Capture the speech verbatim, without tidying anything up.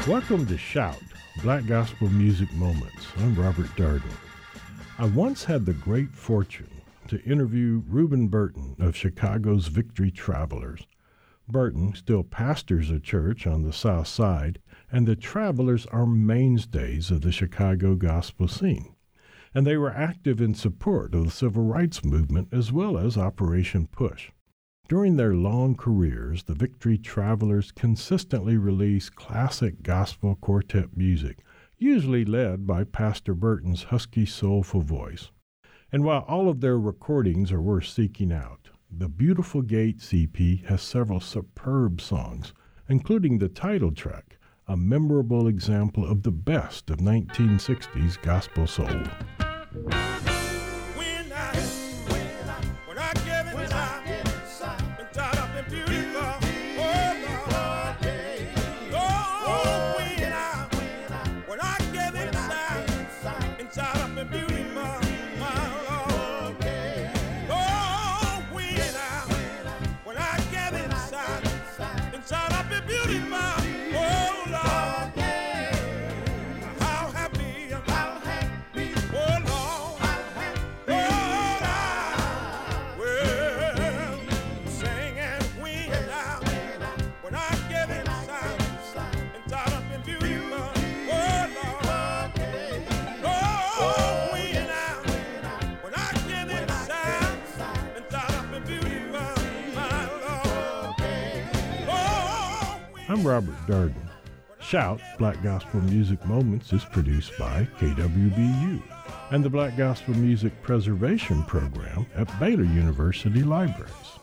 Welcome to Shout, Black Gospel Music Moments. I'm Robert Darden. I once had the great fortune to interview Reuben Burton of Chicago's Victory Travelers. Burton still pastors a church on the South Side, and the Travelers are mainstays of the Chicago gospel scene. And they were active in support of the civil rights movement as well as Operation Push. During their long careers, the Victory Travelers consistently release classic gospel quartet music, usually led by Pastor Burton's husky, soulful voice. And while all of their recordings are worth seeking out, the Beautiful Gates E P has several superb songs, including the title track, a memorable example of the best of nineteen sixties gospel soul. I'm Robert Darden. Shout, Black Gospel Music Moments is produced by K W B U and the Black Gospel Music Preservation Program at Baylor University Libraries.